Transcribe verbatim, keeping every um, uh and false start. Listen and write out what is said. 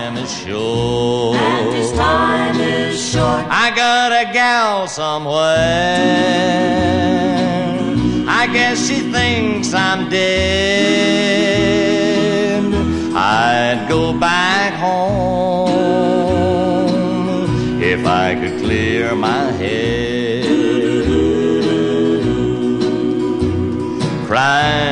time is short. And his time is short. I got a gal somewhere. I guess she thinks I'm dead. I'd go back home if I could clear my head. Crying